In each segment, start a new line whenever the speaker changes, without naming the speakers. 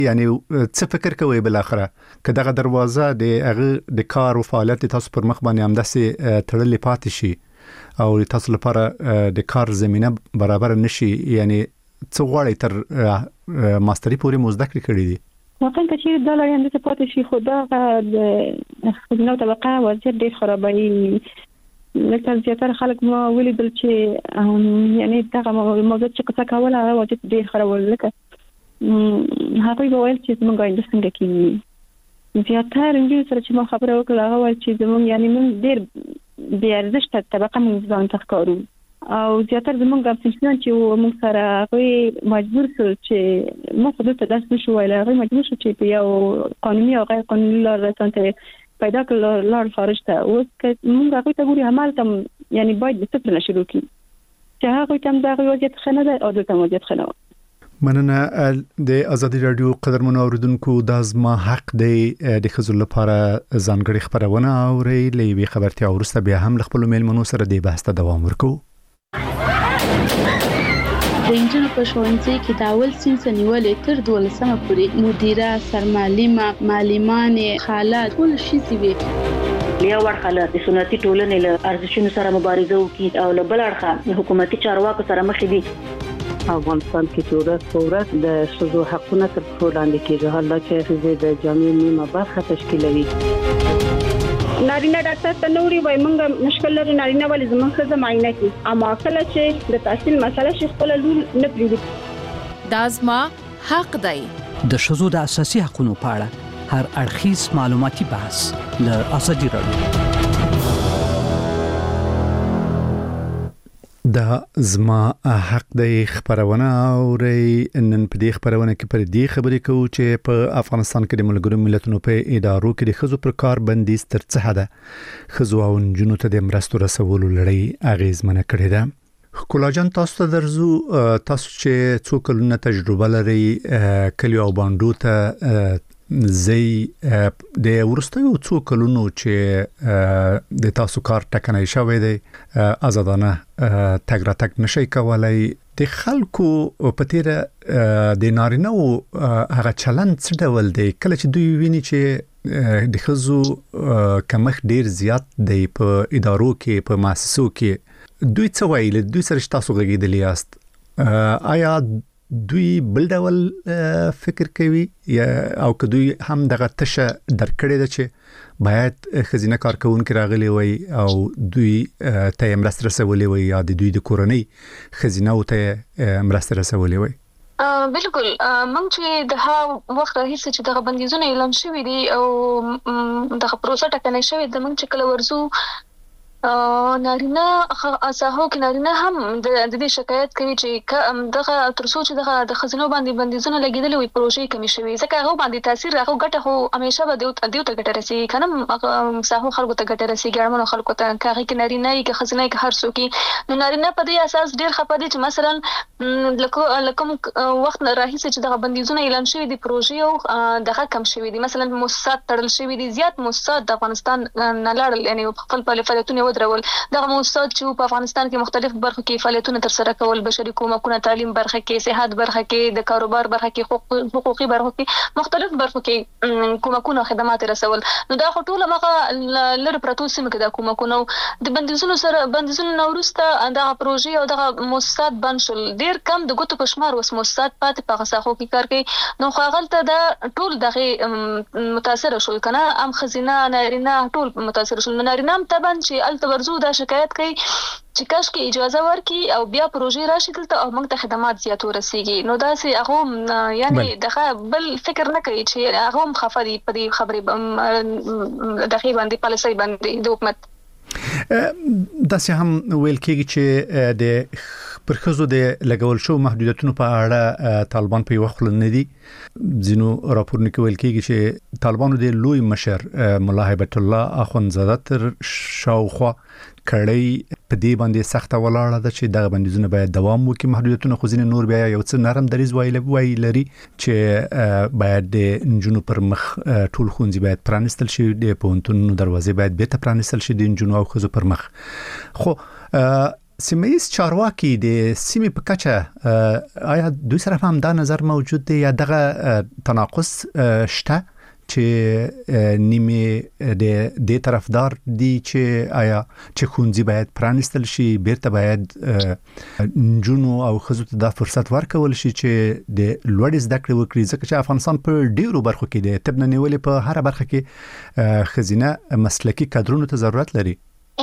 یعنی څه فکر کوي بل اخره که دغه دروازه د کار او فعالیت تاسو پر مخ باندې همداسې تړلې پاتې شي او تاسو لپاره د کار زمينه برابر نشي، یعنی څو غواړي تر ماستری پورې مزده کړی دي؟
واقعا که چې دا لري اندازه پاتې شي، خو دا د نو طبقه وضعیت ډېر خرابوي. لکه زیاتره خلک ما ولیدل چې یعنی دغه موضوع چې څه کول هغه وضعیت ډېر خرابول. لکه هغوی به ویل چې زموږ آینده څنګه کېږي. زیاتره انجونو سره چې ما خبره وکړه هغه ویل چې زموږ یعنی موږ ډېر بې ارزښته طبقه موږ ځان ته ښکارو او زیاتره زموږ افغانستان چې موږ سره هغوی مجبور شو چې موږ خو دلته داسې نشو ویلی، هغوی مجبور شو چې په یو قانوني او غیر قانوني لار ځان ته پیدا کړل، لار خارج ته. اوس که موږ هغوی ته ګورو همالته یعنی باید د صفر نه شروع کړو چې هغوی ته هم د هغوی وضعیت ښه نه دی او دلته هم وضعیت ښه نه وه.
مننه. د ازادي رادیو قدرمنو اوریدونکو، دا زما حق دی د ښځو لپاره ځانګړې خبرونه اورئ. له یوې خبرتیا وروسته بیا هم له خپلو میلمنو سره دې بحث ته دوام ورکوو.
د انجونو په ښوونځي کې د اول صنف نیولې تر 12مه پورې مدیره، سرمعلمه، معلمانې، خاله ټول ښځې وي.
یو ورخه د سنتي ټولنې له ارزښتونو سره مبارزه وکړي او له بل اړخه حکومتي چارواکو سره مخ دي.
افغانستان کې چې ورځ په ورځ د ښځو حقونه تر پښو لاندې کېږي، حالا چې ښځې د جامعې نیمه برخه تشکیلوي.
نارینه ډاکټر ته نوري وای مونږ مشکل لري، نارینه ولې زموږ ښځه معاینه کوي، اما کله چې د تحصیل مسله شي خپل لور نه پریږدي.
دا زما حق دی.
د ښځو د اساسي حقوقو په اړه هر اړخیز معلوماتي بحث له ازادي رادیو.
دا زما حق دی خبرونه اورئ. نن په دې خبرونه کې پر دې خبرې کوو چې په افغانستان کې د ملګرو ملتونو په ادارو کې د ښځو پر کار بندیز تر څه حده ښځو او نجونو ته د مرستو رسولو لړۍ اغیزمنه کړې ده. ښکلا جان، تاسو ته درځو. تاسو چې څو کلونه تجربه لرئ کلیو او بانډو ته زی د ورستیو څو کلونو چې د تاسو کار ټکنای شوی دی، آزادانه تګ راتګ نشئ کولای، د خلکو په تیره د نارینه او هغه چلند څه ډول دی کله چې دوی ویني چې د ښځو کمښت ډیر زیات دی په ادارو کې، په مؤسسو کې؟ دوی څه وایي؟ دوی سره تاسو غږیدلی یاست؟ آیا دوی بل ډول فکر کوي او که دوی هم دغه تشه درکړې ده چې باید ښځینه کارکوونکي راغلي وي او دوی ته مرسته رسولې وي یا د دوی د کورنۍ ښځینه‌و ته مرسته رسولې وي؟
بالکل. موږ چې د ها وخت راهیسې چې دغه بندیزونه اعلان شوي دي او دغه پروسه ټکنۍ شوې ده، موږ چې کله ورځو نارینه اساهو کې نارینه هم د دې شکایت کوي چې دغه ترڅو چې دغه د ښځینو باندې بندیزونه لګیدلې وي پروژې کمې شوي، ځکه هغه باندې تاثیر هغه ګټه خو همیشه به دیو ته ګټه رسیږي، کنه اساهو خلکو ته ګټه رسیږي، اړمنو خلکو ته، که هغه کې نارینه یې که ښځینه یې که هر څوک یې. نو نارینه په دې اساس ډېر خفه دي چې مثلا لکه وخت راهیسې چې دغه بندیزونه اعلان شوي دي پروژې او دغه کم شوي دي، مثلا مؤسسات تړل شوي دي، زیات مؤسسات د افغانستان نه لاړل، یعنی خپل فعالیتونه ودرول. دغه مؤسسات چې په افغانستان کې مختلف برخو کې فعالیتونه تر سره کول، بشري کومکونه، تعلیم برخه کې، صحت برخه کې، د کاروبار برخه کې، حقوقي برخو کې، مختلف برخو کې کومکونه خدمات رسول. نو دا خو ټول هغه لږ پرتو سیمه کې د کومکونه د بندیزونو نه وروسته دغه پروژې او دغه مؤسسات بند شول، ډیر کم د ګوتو په شمار وس مؤسسات پاتې په غساخو کې کار کوي. نو خو هغه دا ټول دغه متاثر شول، کنه ام خزینه نارینه ټول متاثر شول. نارینه هم طبعا چې التورزو دا شکایت کوي چې کاش کې اجازه ورکړي او بیا پروژې راشي دلته او موږ ته خدمات زیات ورسیږي. نو دا سي هغه یعنی دغه بل فکر نه کوي چې هغه هم خفه دي په دې خبرې دغه باندې پالیسي باندې د حکومت.
دا سه هم ویل کېږي چې د پر ښځو د لګول شو محدودیتونو په اړه طالبان په وخت نه دي. ځینو راپورونه کې ویل کېږي چې طالبانو د لوی مشر مولا هیبت الله اخوندزاده تر شاوخوا کړي په دې باندې سخت ولاړه ده چې دغه بندیزونه باید دوام وکړي، محدودیتونه خو ځینې نور بیا یو څه نرم دریځ وایي لري چې باید د نجونو پر مخ ټول ښوونځي باید پرانیستل شي، د پوهنتونونو دروازې باید بیرته پرانیستل شي د نجونو او ښځو پر مخ. خو سیمه‌ایز چارواکي د سیمې په کچه آیا دوی سره هم دا نظر موجود دی یا دغه تناقض شته چې نیمه د طرفدار دي چې آیا چې خونځي باید پرانستل شي بیرته باید جنو او خزوت د فرصت ورکول شي چې د لوړ زده کړې وکړي ځکه چې افغانستان په ډیرو برخو کې د طب نه نیولې په هر برخه کې خزینه مسلکی کادرونو ته ضرورت لري.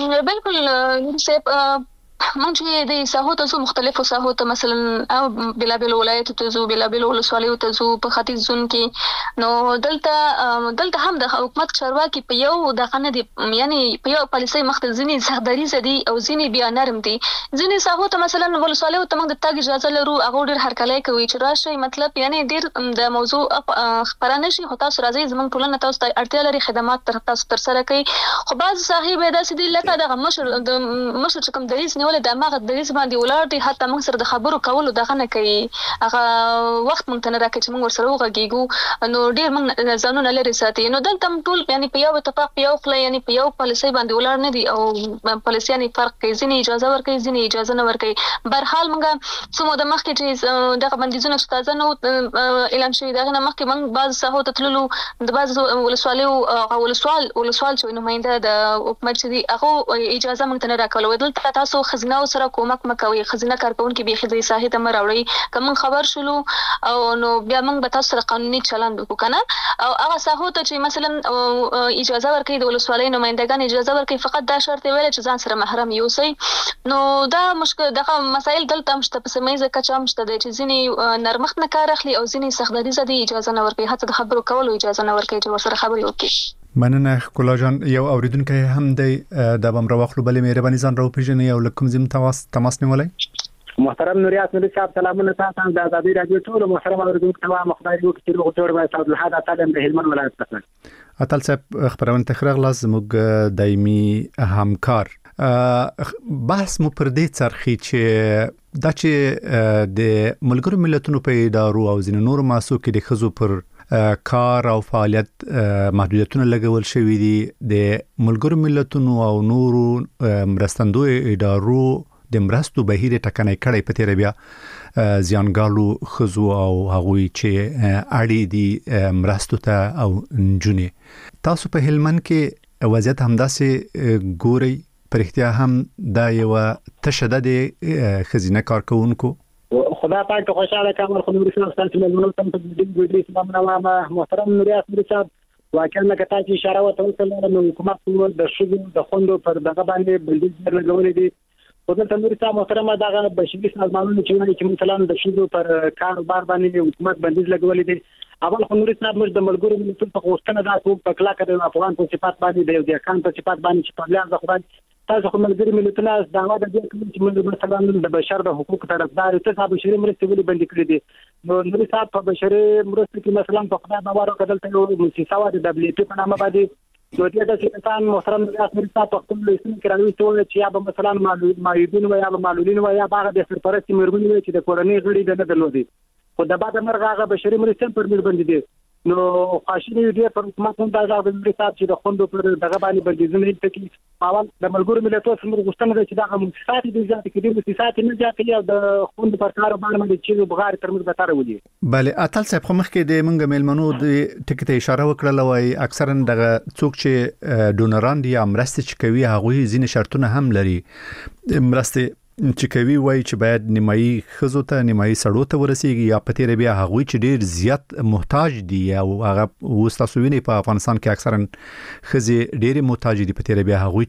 بالکل مونږ چې د ساحو ته مختلفو ساحو ته مثلا او بلابل ولایت ته زو بلابل ولسوالیو ته زو په ختیځ زون کې نو دلته هم د حکومت چارواکي په یو دغه نه دي یعنی په یو پالیسي مخته ځینی سختداري زدي او ځینی بیا نرم دي ځینی ساحو ته مثلا ولسوالیو ته موږ د تاګ اجازه لرو هغه ډیر هرکلی کوي چې راشي مطلب یعنی ډیر د موضوع خبرانه شي خو تاسو راځي زمونږ ټولنه تاسو ته اړتیا لري خدمات تاسو تر سره کوي خو بعض صاحب داسې دي لکه دغه مشر کوم دریس ولې د ماغه د دې باندې ولر دي حتی موږ سره د خبرو کولو دغه نه کوي هغه وخت مونږ ته نه راکړي چې موږ سره وغږیږو نو ډیر موږ ځانونه لري ساتي نو دلته ټول یعنی په یو اتفاق په یو خله یعنی په یو پالیسي باندې ولر نه دي او پالیسي یعنی فرق کوي ځینې اجازه ورکوي ځینې اجازه نه ورکوي بهرحال موږ سمو د مخ کې چې دغه بندیزونه تازه نو اعلان شوی دغه نه مخ کې موږ بعض ساحو ته تللو د بعض ولسوالیو او ولسوال چې نماینده د حکومت چې دی هغه اجازه موږ ته نه راکوله دلته تاسو خزینه سره کومک مکوي خزینه کارکونکو به خدای ساحه ته مراوړي کوم خبر شلو او نو بیا موږ به تاسو سره قانوني چلند وکړو کنه او هغه ساحو ته چې مثلا اجازه ورکړي د ولسوالۍ نمائندگان اجازه ورکړي فقط دا شرط ویل چې ځان سره محرم یوسي نو دا مشکل دغه مسائل دلته مشته په سمېزه کچا مشته د چې ځینی نرمخت نه کار اخلي او ځینی سختداري زدي اجازه نه ورکړي حتی د خبرو کولو اجازه نه ورکړي چې ورسره خبرې وکړي.
مننه ښکلا جان یو اوریدونکو هم دی د بمر واخلو بلې مهرباني ځان راو پیژنې او لکم زم تماس نیولای
محترم نوریات نوری صاحب سلامونه تاسو د آزادۍ رادیو ټول محترم اوریدونکو ته مخدای یو کتیر غوړ وای تاسو له حدا تعلیم د هلمند ولایت څخه
اتل صاحب خبرونه تخرغ لازم موږ دایمي همکار بحث مو پر دې څرخي چې دا چې د ملګرو ملتونو په ادارو او ځینو نور مؤسسو کې د خزو پر کار او فعالیت محدودیتونه لګول شوې دي د ملګرو ملتونو او نورو مرستندوی ادارو د مرستو بهیر ټکنۍ کړي په تیر بیا زیانګالو خزو او هغوی چې اړې دي مرستو ته او جونې تاسو په هلمند کې وضعیت همداسې ګوري پرختیا هم دا یو تشدد خزینه کارکونکو
خدا پاک ته خوشاله کامل خو نور څه ستاسو ملګرو ته په دې ګوډري سلام نوامه محترم نوریات نوری صاحب واقعا لکه تاسو اشاره وکړه نو حکومت د شګو د خوندو پر دغه باندې بلډیز لګولې دي خو د نور صاحب محترمه دغه بشري سازمانونو چې مثلا د شګو پر کاروبار باندې حکومت بندیز لګولې دي اول خو نور صاحب موږ د ملګرو ملتونو په غوښتنه دا کوم په کلا کې د افغان په صفات باندې د ځکان په صفات باندې چې په لار د خدای تاسو کوم ملګری ملتونه دعوا د دې کوم چې موږ مثلا د بشر د حقوق طرفدار ته بشري مرستې ولې بند کړې دي نو نور صاحب په بشري مرستې کې مثلا په خدای باور وکړل ته یو مؤسسه و د دبليو پی په نامه باندې نو دې د څنګه محترم ریاست صاحب په خپل لیسن کې راوي چې یا به مثلا معیدین و یا معلولین و یا باغ د سرپرستی مرمنې وي چې د کورنۍ غړي نه درلودي خو د بعد مرغه بشري مرستې پر مل باندې دي نو خاصنی دې پر حکومت هم دا د صاحب چې د خوندو پر دغه باندې بندیزونه ټکی اول د ملګرو ملتونو سره غوښتنه ده چې دا مؤسسات دي ځکه چې د مؤسسات نه ځکه یو د خوند پر کاروبار باندې چې بغیر تر موږ به تر ودی
bale اتل صاحب خو مخکې د منګ میلمنو د ټکی ته اشاره وکړه وای اکثرا دغه څوک چې ډونران دي امرسته چې کوي هغه ځینې شرطونه هم لري مرسته چې کوي وای چې باید نیمایي خزو ته نیمایي سړو ته ورسیږي یا په تیر بیا هغه چې ډیر زیات محتاج دي او هغه وستاسو ویني په افغانستان کې اکثرا خزي ډیر محتاج دي په تیر بیا هغه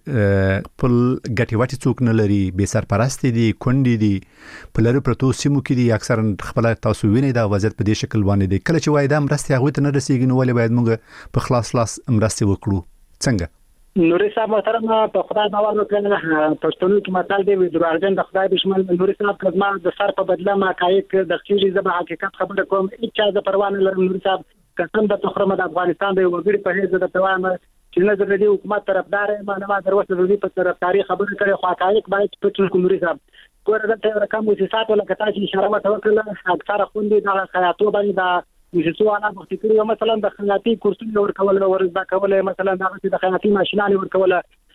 چې پل ګټي واټي څوک نه لري به سرپرست دي کونډي دي په لری پروتو سیمو کې دي اکثرا خپل تاسو ویني دا وضعیت په دې شکل باندې دي کله چې وای دا مرسته هغه ته نه رسیږي نو ولې باید موږ په خلاص مرسته وکړو څنګه
نوري صاحب محترم په خدای باور وکړه پښتون کې متل دی دروغجن د خدای دشمن نوري صاحب کزما د سر په بدله ما کایک د خېږي زب حقیقت خبره کوم چې د پروانه لرم نوري صاحب قسم د تخرم د افغانستان د وګړي په هیڅ د توامه چې نه د حکومت طرفدار ما دروسته د دې په طرفداري خبره کوي خو حقایق باید پټ نوري صاحب ګوره د رقم مؤسسات ولا کتا چې اشاره وکړه اکثره خوندې د خیاطو باندې د مؤسسو انا بختکری مثلا د خیاطي کورسونه ورکول ورزده کول مثلا د خیاطي ماشینانه ورکول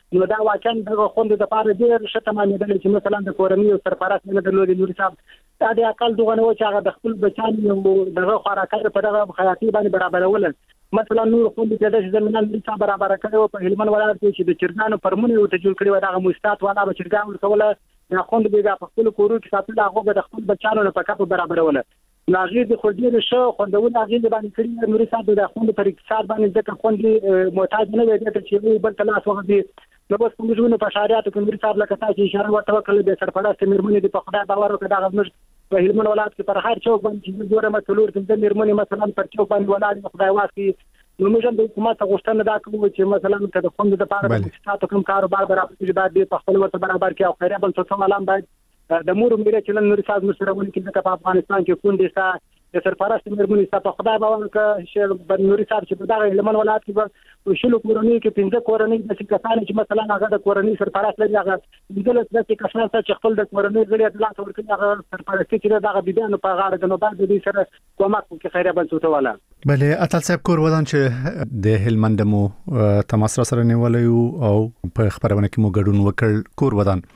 نو دا واقعا د خوند د پاره ډیر شته معنی چې مثلا د کورنۍ او سرپرست نه درلودي نور صاحب دا د عقل دغه نو چې هغه د خپل بچان دغه خوراکه په دغه حیاتي باندې برابرول مثلا نور خوند چې د زمينان د برابر کړو په هلمند ولایت کې چې د چرګانو پرمونه او تجول کړي و دغه مستات والا به چرګان ورکول یا خوند بیګه په خپل کورو کې ساتل هغه د خپل بچانو په کاپ برابرول ناغیر د خورجیر شو خوندونه هغه باندې کړی نور صاحب د خوند پر اقتصاد باندې ځکه خوند محتاج نه وي چې بل تلاش وغوي نو بس کوم ژوند په شاریاتو کې نور صاحب لکه تاسو اشاره ورته وکړه د سرپرست مرمنې د په خدای باور وکړه دا غوښنه په هلمند ولایت کې پر هر چوک باندې چې ګوره مسلور د مرمنې مثلا پر چوک باندې ولاړ خدای واسي نو موږ هم د حکومت غوښتنه دا کوو چې مثلا د خوند د پاره د اقتصاد کوم کاروبار برابر چې باید په خپل وخت برابر کې او خیره بل څه عالم باید د مور میره چې نور صاحب مسرونه کې په افغانستان کې کوندې سا د سرپرست مرمنې سا په خدای باور کې چې نور صاحب چې دغه هلمند ولایت کې وشلو کورنۍ کې 15 کورنۍ د کسان چې مثلا هغه د کورنۍ سرپرست لري هغه د کسان چې خپل د کورنۍ غړي د لاس ورکړي هغه سرپرست چې دغه بيدانو په غاړه د نوبات د دې سره کومک کې خیره بل څه ولا
بلې اتل صاحب کور ودان چې د هلمند مو تماس سره نیولې او په خبرونه کې مو ګډون وکړ کور ودان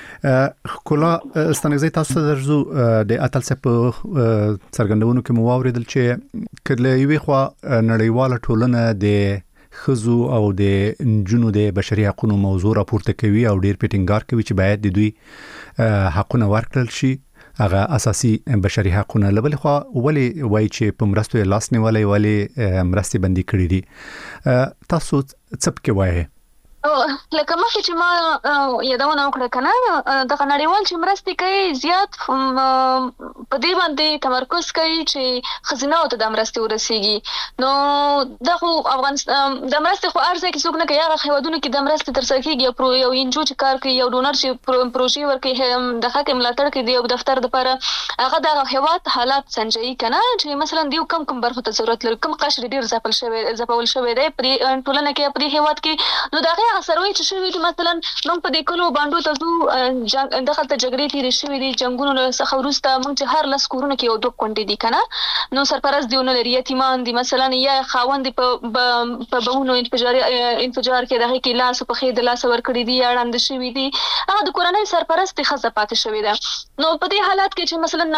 کولا ستنګزي تاسو درځو د اتل صاحب څرګندونو کې مو واوریدل چې کله یوې خوا نړیواله ټولنه د خزو او د جنو د بشري حقوقو موضوع راپورته کوي او ډیر پیټینګار کوي چې باید د دوی حقونه ورکړل شي هغه اساسي بشري حقوقونه لبل خو ولی وای چې په مرستو لاس نیولې ولی مرستي بندي کړې دي تاسو څه پکې وایي
لکه مخکې چې ما یادونه وکړه کنه د نړیوال چې مرستې کوي زیات په دې باندې تمرکز کوي چې خزینه او د مرستې ورسیږي نو د افغانستان د مرستې خو ارزه کې څوک نه کوي هغه خیوادونه کې د مرستې تر څنګ کېږي یو انجو چې کار کوي یو ډونر چې پروژې ورکوي د حق ملاتړ کوي د دفتر لپاره هغه د خیوات حالات سنجي کنه چې مثلا دیو کم برخه ته ضرورت لري کم قشر ډیر زپل شوی دی په ټولنه کې په هیواد کې نو دا سروي چې شوی دي مثلا موږ په دې کلو باندې تاسو دغه ته جګړې تیرې شوې دي جنگونو څخه ورسته موږ چې هر لس کورونه کې یو دوه کونډې دي کنه نو سرپرست دیونه لري یتیمان دي مثلا یا خاوند په بهونو انفجار کې دغه کې لاس په خې د لاس ور کړی دي اړاند شوی دي هغه د کورنۍ سرپرست خزه پاتې شوی ده نو په دې حالات کې چې مثلا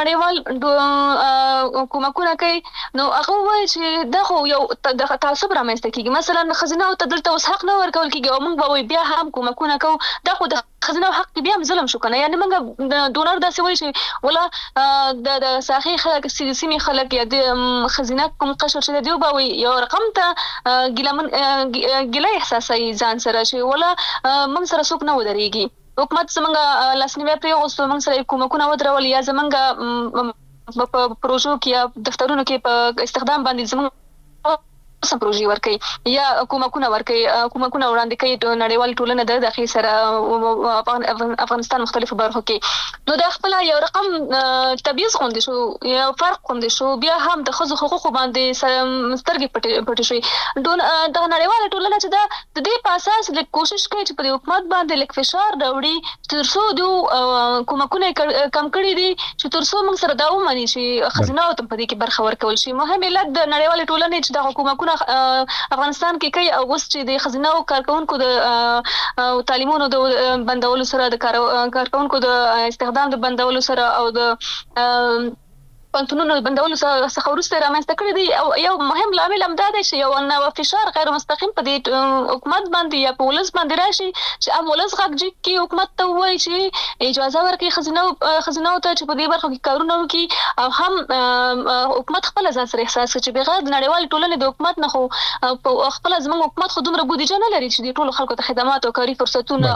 نړیوال کومکونه کوي نو هغه وایي چې دغه یو د تعصب رامنځته کیږي مثلا خزینه او تدلته اوس حق نه ورکول کیږي موږ به بیا هم کومکونه کوو دا خو د خزینه حق بیا هم ظلم شو کنه یعنی موږ ډونر داسې وایي چې ولا د ساحي خلک سیمې خلک یا د خزینه کوم قشر چې دی به یو رقم ته ګیله احساسي ځان سره چې ولا موږ سره څوک نه ودرېږي حکومت زمونږ لاسنیوي پرې غوښتو موږ سره کومکونه ودرول یا زمونږ په پروژو کې یا دفترونو کې په استخدام باندې زمونږ سم پروژې ورکړي یا کومکونه وړاندې کوي د نړیوال ټولنه د داخلي سره افغانستان مختلفو برخو کې نو دا خپل یو رقم تبعیض غونډې شو یا فرق غونډې شو بیا هم د ښځو حقوقو باندې سترګې پټې شوې د نړیوال ټولنه چې د دې په اساس د کوشش کوي چې په حکومت باندې لیک فشار راوړي ترڅو د کومکونه کم کړي دي چې ترڅو موږ سره دا ومني چې خزینه او په دې کې برخه ورکول شي مهم علت د نړیوال ټولنې چې د حکومتونو افغانستان کې کوي او اوس چې د خزینه او کارکونکو د تعلیمونو د بندولو سره د کارکونکو د استخدام د بندولو سره او د پنځونو بندولو څخه ورسته رامنځته کړی دی او یو مهم لامل هم دا دی چې یو نو فشار غیر مستقیم په دې حکومت باندې یا په ولس باندې راشي چې ام ولس غږ کې حکومت ته وایي چې اجازه ورکړي خزینه ته چې په دې برخه کې کارونه وکړي او هم حکومت خپل ځان سره احساس کوي چې بغیر د نړیوال ټولنې د حکومت نه خو خپل زموږ حکومت خو دومره بودیجه نه لري چې د ټولو خلکو ته خدمات او کاري فرصتونه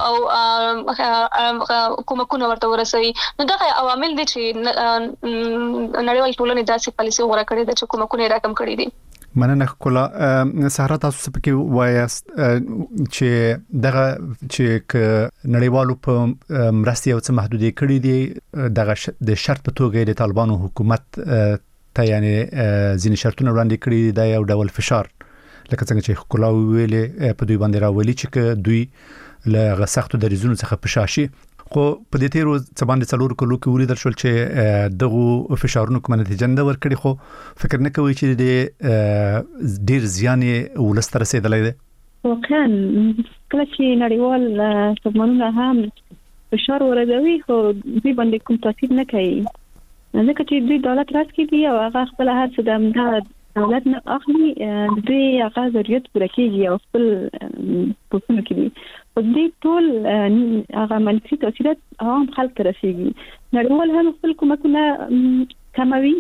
او کومکونه ورته ورسوي نو دا عوامل دي چې نړیوال ټولنې داسې پالیسي غوړه کړې ده چې کومکونه راکم کړې دي
مننه کولا سهار تاسو په کې وایاست چې دغه چې نړیوالو په مرستې او څه محدودې کړې دي دغه د شرط په توګه د طالبانو حکومت ته یعنی ځینې شرطونه وړاندې کړي دي یو ډول فشار لکه څنګه چې کولا ویلې په دوی باندې راولي چې دوی له سختو دریزونو څخه پشاشي خو په دې تیرو څه باندې څلور کلو کې ولیدل شول چې دغه فشارونو کومه نتیجه نه ورکړي خو فکر نه کوي چې د ډیر زیان ولست رسیدلې ده
واقعا کله چې نړیوال سازمانونه هم فشار وردوي خو دوی باندې کوم تاثیر نه کوي ځکه چې دوی دولت راس کیږي او هغه خپل هر څه د دولت نه اخلي دوی هغه ضرورت پوره کوي او خپل پوښتنه کوي او دوی ټول هغه منفي تاثیرات عام خلک ته رسیږي نړیوال هم خپل کومکونه کموي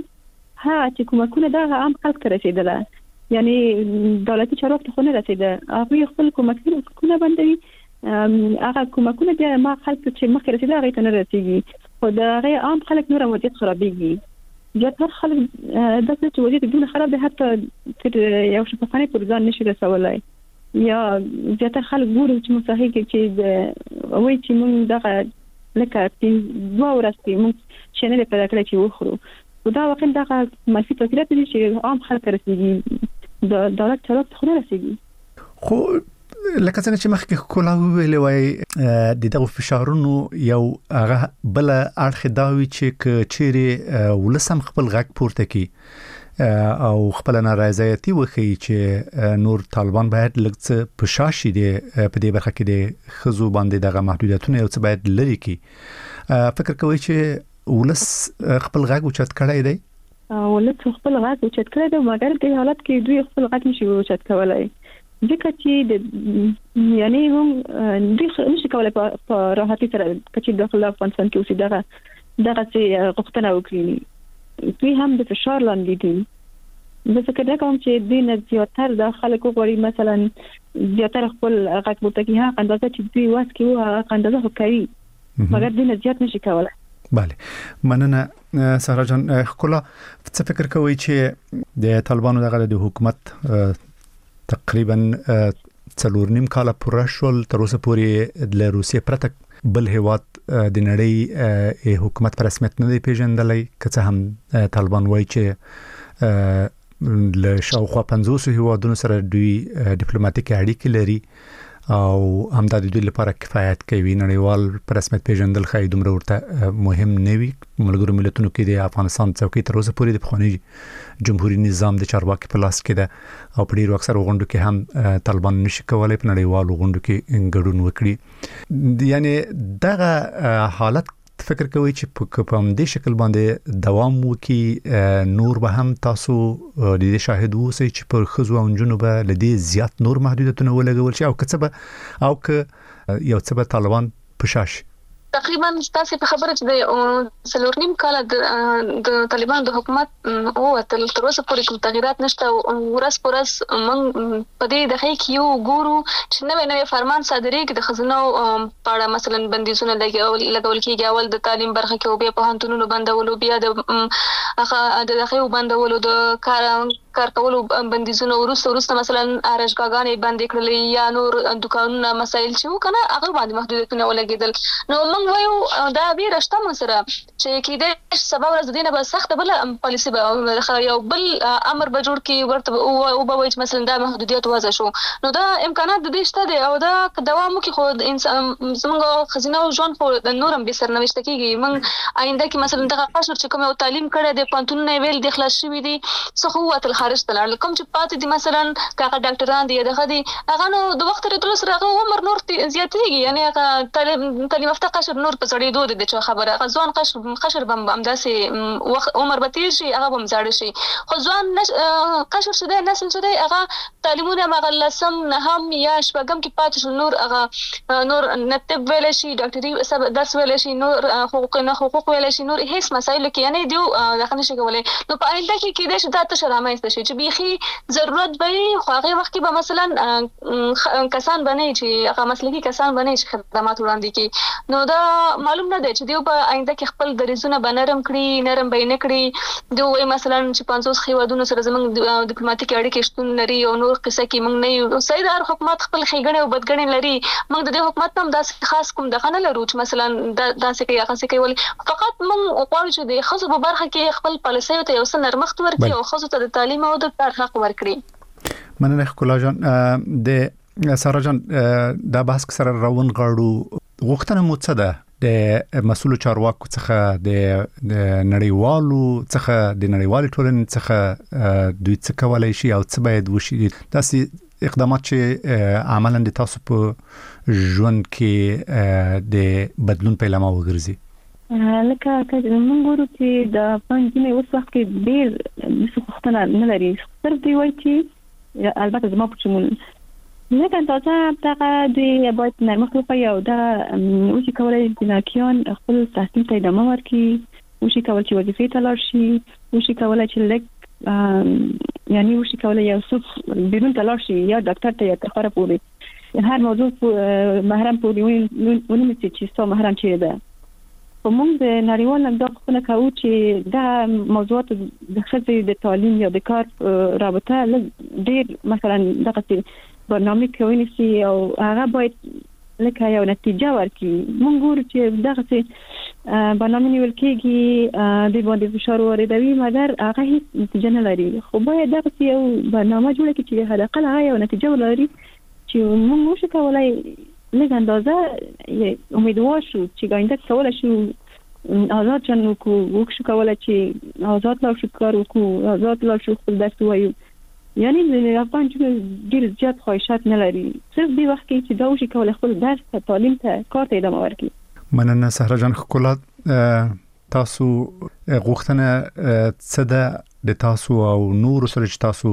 چې کومکونه دا عام خلک ته رسیدله یعنی دولتي چارواکو ته نه رسیده هغه خپل کومکونه بندوي هغه کومکونه بیا ما خلک چې مخکې رسیده هغه ته نه رسیږي خو دا غي عام خلک نور وضعیت خرابېږي زیاتره خلک داسې چې وضعیت دونه خراب دی حتی تر یو شفافانه پر ځان نشي رسولای یا زیاتره خلک ګوري چې مصاحي کې چې وایي چې موږ دغه لکه چې دوه ورځې موږ شنه پیدا کړی چې وخورو دا واقعا دغه منفي تاثیرات دي چې عام خلک رسیږي د دولت چارواکو ته نه رسیږي
خو لکه څنګه چې مخکې کولا ویلې وای د دغه فشارونو یو هغه بل اړخ دا وی چې چیرې ولسم خپل غږ پورته کی او خپل نارضایتي وخی چې نور طالبان باید لږ پشاشي دي په دې برخه کې د خزو باندې دغه محدودیتونه یو څه باید لري کی فکر کوي چې ولس خپل غږ اوچت کړی دی
ولس خپل غږ اوچت کړی دی مګر د حالت کې دوی خپل غږ نشي اوچت کولای ځکه چې یعنی هم دوی نشي کولای په راحتي سره چې داخله افغانستان کې اوسې دغه چې غوښتنه وکړي دوی هم د فشار لاندې دي زه فکر کوم چې دوی نه زیاتره د خلکو غوړي مثلا زیاتره خپل غږ بوته کې هغه اندازه چې دوی واس کې هغه اندازه کوي مګر دوی نه زیات نشي کولای
بله مننه سارا جان خلا څه فکر کوي چې د طالبانو د حکومت تقریبا 4.5 کال پوره شول تر اوسه پورې د روسیې پرته بل هیواد د نړۍ حکومت پر رسمیت نه دی پیژندلای که څه هم طالبان وایي چې له شاوخوا 50 هیوادونو سره دوی ډیپلوماټیک اړیکې لري او همدا د دوی لپاره کفایت کوي نړیوال پر رسمیت پیژندل خای دومره ورته مهم نه وي ملګرو ملتونو کې د افغانستان څوکۍ تر اوسه پورې د پخوانی جمهوریت نظام د چارواکي په لاس کې ده او په ډیرو اکثر غونډو کې هم طالبان نشي کولای په نړیوالو غونډو کې ګډون وکړي یعنی دغه حالت فکر کوي چې په همدې شکل باندې دوام وکړي نور به هم تاسو د دې شاهد اوسئ چې پر خزو او نجونو به لدی زیات نور محدودیتونه ولګول شي او که یو څه به طالبان پشاش
تقریبا تاسو په خبره چې د 4.5 کال د طالبان د حکومت او تل تر اوسه پورې کوم تغیرات نشته او ورځ پر ورځ موږ په دې دغه کې یو ګورو چې نوې فرمان صادرېږي د خزانو په اړه مثلا بندیزونه لګول کېږي اول د تعلیم برخه کې او بیا په هانتونو بندولو بیا د هغه دغه بندولو د کار کولو بندیزونه ورسته مثلا ارشګاګانې بندې کړلې یا نور دکانونه مسایل چې وکنه هغه باندې محدودیتونه ولګیدل نو موږ وایو دا به رښتا مسره چې کېده سبب ورځ دینه به سخت بل پالیسی به یو بل امر به جوړ کی ورته او به وایي مثلا دا محدودیت وضع شو نو دا امکانات د دې شته دي او دا دوام کوي خو انسان زموږ خزینه او ژوند خو د نورم به سرنوشت کیږي موږ آینده کې مثلا دغه قشر چې کوم تعلیم کړی د پانتون نه ویل د خلاص شوی دي څه خو وتل خارج تلل کوم چې پاتې دي مثلا کاغه ډاکټران دي دغه دي هغه نو د وخت راتلو سره هغه عمر نور زیاتېږي یعنی هغه تعلیم یافته قشر نور په سړی دوه د چا خبره غزوان قشر بم همداسې وخت عمر به تیر شي هغه بم زړ شي خو ځوان قشر شته نسل شته هغه تعلیمونه مغلسم نه هم یا شپږم کې پاتې شو نور هغه نور نتب ویل شي ډاکټري درس ویل شي نور حقوق ویل شي نور هیڅ مسایل کې یعنی دیو دغه نشي کولای نو په آینده کې کېدای شي دا تشرامایسته شي چې بيخي ضرورت به خو هغه وخت کې به مثلا کسان بنې چې هغه مسلکي کسان بنې چې خدمات وړاندې کوي نو دا معلوم نه دی چې دیو په آینده کې خپل دریزونه بنرم کړي نرم به نه کړي دوی مثلا چې 500 خیوادونو سره زموږ ډیپلوماټیک اړیکې شتون لري او نور قصه کې موږ نه یو سیدار حکومت خپل خېګنې او بدګنې لري موږ د دې حکومت هم داسې خاص کوم دغه نه لرو چې مثلا داسې کوي هغه څه کوي فقط موږ غواړو چې د خزو په برخه کې خپل پالیسي ته یو څه نرمښت ورکړي او خزو ته د تعلیم او د کار حق ورکړي
مننه کولا جان د سارا جان دا بحث سره روان غاړو غوښتنه مو څه ده د مسؤل چارواکو څخه د نړیوالو څخه د نړیوالي ټولنې څخه دوی څه کولای شي او څه باید وشي تاسو اقدامات چې عملاً د تاسو په ژوند کې د بدلون پیلامه وګرځي؟
لکه موږ ګورو چې د پنځمه اوس وخت کې ډېر د سختنه نه لري، صرف دی وایي چې البته زما په چمون لکه تاسو ته د باید نرمه خلق یو دا او چې کولای جناکیان خپل تحصیل ته ادامه ورکړي، او چې کولای چې وظیفې ته لاړ شي، او چې کولای چې لک یعنی او چې کولای یو څه بیرون ته لاړ شي یا ډاکټر ته یا تخاره پوري هر موضوع محرم پوري ونی چې څو محرم چې ده. په موږ د نړیوال نقد کوو چې دا موضوعات د خځې د تعلیم یا د کار رابطه ډېر مثلا دغه برنامه کوي سي او هغه باید لکه یو نتیجه ورکړي. موږ ګورو چې دغه برنامه نیول کېږي د باندې فشار واردوي مګر هغه هیڅ نتیجه نه لري. خو باید دغه یو برنامه جوړه کړي چې حداقل هغه یو نتیجه ولري چې موږ وشو کولای لږ اندازه امیدوار شو چې ګاینده کولای شو آزاد چنو کو وښو کولای چې آزاد لا شو کار وکړو، آزاد لا شو خپل درس وایو. یعنی د افغان چې ډیر زیات خواهشات نه لري، صرف دی وخت کې چې دا وشي کولای خپل درس ته تعلیم ته کار ته ادامه ورکړي.
مننه سهره جان خکولات. تاسو غوښتنه څه ده د تاسو او نور سره چې تاسو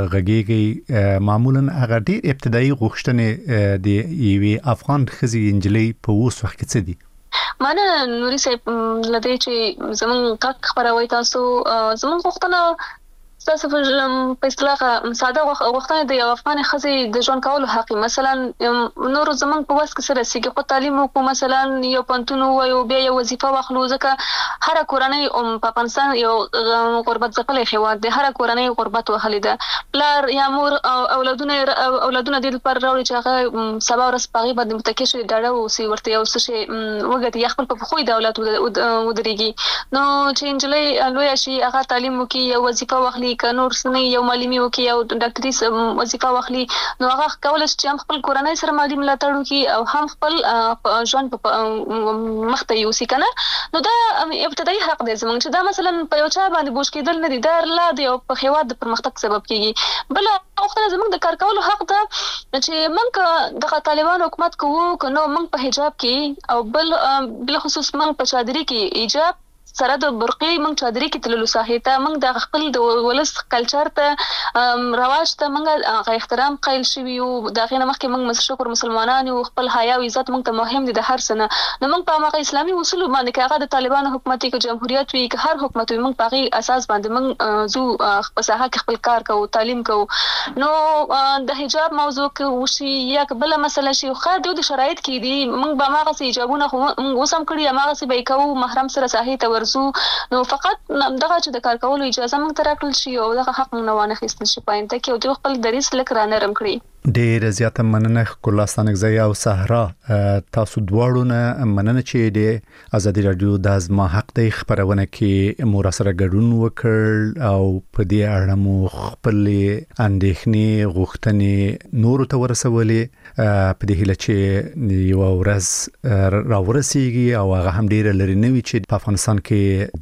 غږیږي معمولا هغه ډیر ابتدایي غوښتنې د یوې افغان ښځې انجلۍ په اوس وخت کې څه دي؟
مانه نوري صاحب لدې چې زمون کا خبروي تاسو زمون غوښتنه تاسو په اصطلاح ساده غوښتنه د افغان ښځې د ژوند کولو حق، مثلا نور زمون په واس کې سره سیګه خو تعلیم کو مثلا یو پنتون وایو بیا یو وظیفه واخلو، ځکه هر کورنۍ په افغانستان یو غربت ځپلې خو د هر کورنۍ غربت وهلې ده. پلار یا مور اولادونه د لپاره راوړي چې هغه سبا ورځ پاغي باندې متکی شي ډاډه او سی ورته یو څه شي وګړي خپل په خوې د اولاد ودرېږي. نو چې انجلۍ لوی شي هغه تعلیم وکي یو وظیفه واخلي ک نور سنې یو معلمي وکي او ډاکټري وظیفه واخلي، نو هغه کولای شي چې خپل کورنۍ سره مالي ملاتړ وکي او هم خپل ژوند په مخته یوسي کنه. نو دا ابتدایي حق دی زموږ چې دا مثلا په یو چا باندې بوج کېدل نه دي، دا لا دی او په هیواد د پرمختګ سبب کیږي. بل وختونه زموږ د کار کولو حق ده چې موږ د طالبان حکومت کوو کنو موږ په حجاب کې او بل خصوص موږ په چادري کې حجاب سره د برقي موږ چادري کې تللو صحیته موږ د خپل د ولس کلچر ته رواج ته موږ احترام قایل شوی او دا غینه مخکې موږ شکر مسلمانان او خپل حیا او عزت موږ ته مهم دي د هر سنه. نو موږ په هغه اسلامي اصول باندې کې هغه د طالبانو حکومت کې جمهوریت وی کې هر حکومت موږ په هغه اساس باندې موږ زو په ساحه کې خپل کار کوو تعلیم کوو. نو د حجاب موضوع کې وشي یا بل مسله شي خو د شرایط کې دي موږ به هغه حجابونه موږ وسم کړی هغه څه به کوو محرم سره صحیح نو فقط دغه چې د کار کولو اجازه موږ ته راکړل شي او دغه حق موږ نه وانه خېستل شي پاینته کې او د خپل دریس لک را نرم کړی.
ډېر زیاته مننه خکولا ستانکزی او سهره، تاسو دواړو نه مننه چې د ازادي رادیو د ازما حق د خبرونه کې مور سره ګډون وکړ او په دې اړه مو خپل اندېښنې غوښتنې نور ته ورسولې په دې هیله چې یو ورځ راورسیږي او هغه هم ډېر لري نه وي چې په افغانستان کې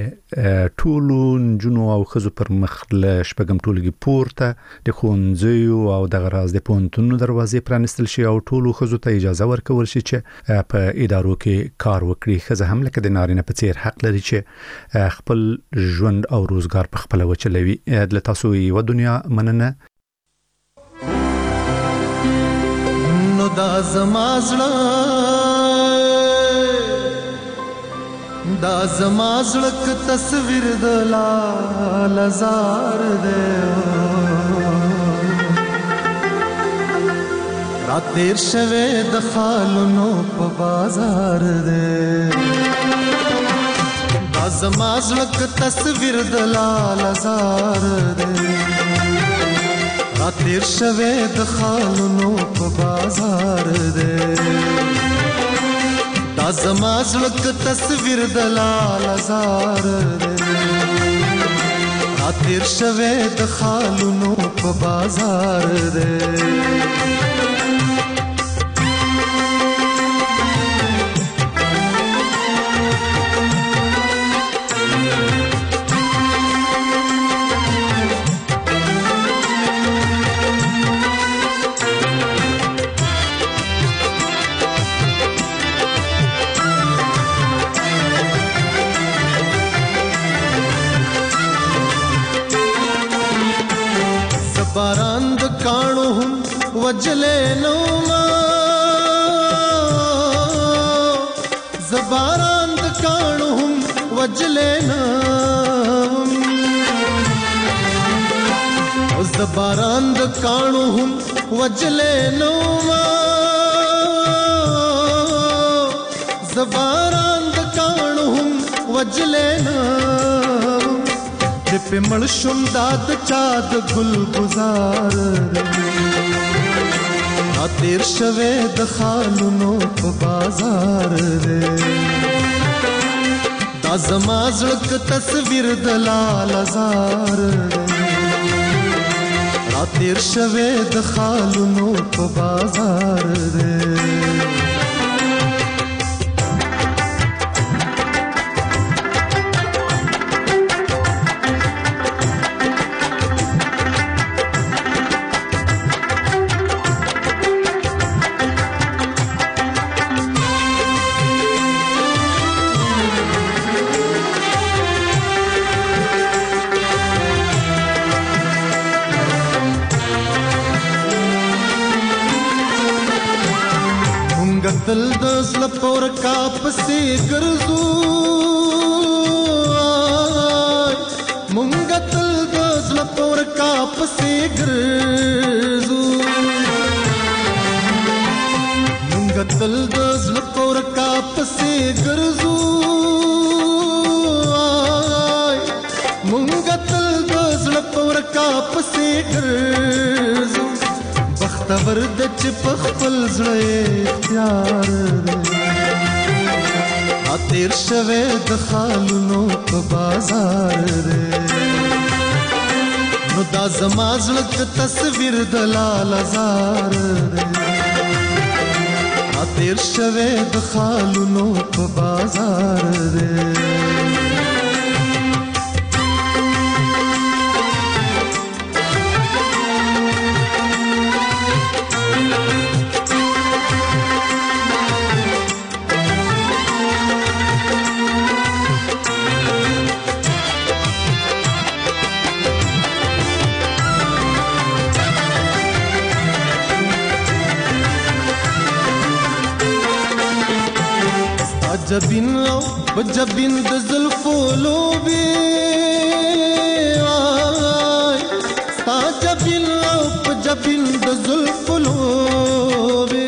د ټولو نجونو او ښځو پر مخ له شپږم ټولګي پورته د ښوونځیو او دغه د پونتونو دروازې پرانستل شي او ټولو ښځو ته اجازه ورکول شي چې په ادارو کې کار وکړي. ښځه هم لکه د نارینه په څیر حق لري چې خپل ژوند او روزګار په خپل وچلوي. د تاسو یو دنیا مننه.
نو دا زمازړه ک تصویر د لازار دی رات تیر شوه د خالونو په بازار دے دا زما زړه تصویر د لازار دے رات تیر شوه د خالونو په بازار دے دا زما زړه تصویر د لازار دے رات تیر شوه د خالونو په بازار دے زباران د کانو هم وجلې نو ما زباران د کانو هم وجلې نو زباران د کانو هم وجلې نو ما زباران د کانو هم وجلې نو په مړ شوم داد چاد ګل گزار تیر شوه د خالونو په بازار دا زما زړه تصویر د لال زار تیر شوه د خالونو په بازار دل د زړه پور کا پسې ګرځو مونږ دل د زړه پور کا پسې ګرځو مونږ دل د زړه پور کا پسې ګرځو مونږ دل د زړه پور کا پسې ګرځو بختور د چې په خپل زړه اختیار تیر شوه د خالونو په بازار نو دا زما زړه تصویر د لال زار تیر شوه د خالونو په بازار جبین او بجبین د زلفو لوبي ستا جبین او بجبین د زلفو لوبي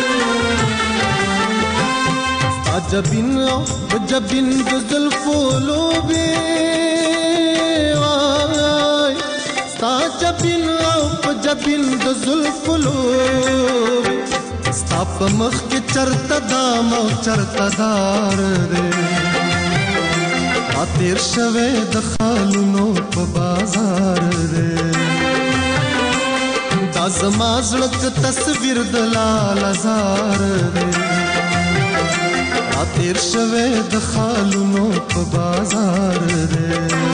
ستا جبین او بجبین د زلفو لوبي ستا جبین او بجبین د زلفو لوبي ستا په مخ کې چرته دام او چرته دار دی تیر شوه د خالونو په بازار دی دا زما زړه تصویر د لال زار دی تیر شوه د خالونو په بازار دی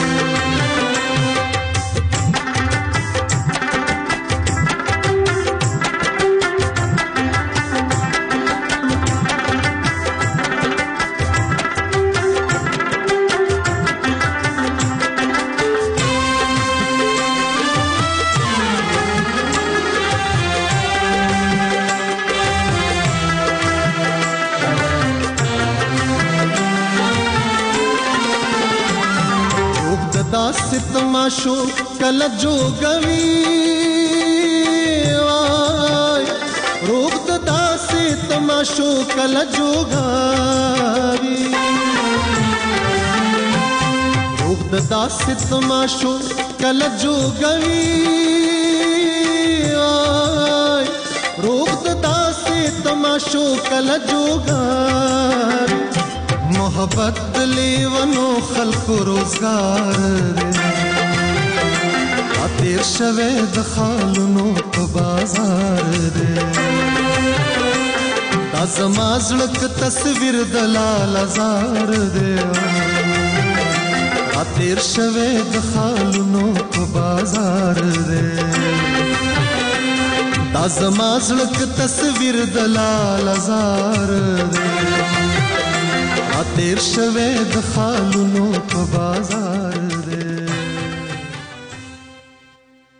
तमाशो कल जोगवी रोग दासे तमाशो कल जोगावी रोग दासे तमाशो कल जोगवी रोग दासे तमाशो कल जोगावी मोहब्बत लेवनो खल्क रोजगार تیر شوه د خالونو په بازار دا زما زړه تصویر د لال زار تیر شوه د خالونو په بازار دا زما زړه تصویر د لال زار تیر شوه د خالونو په بازار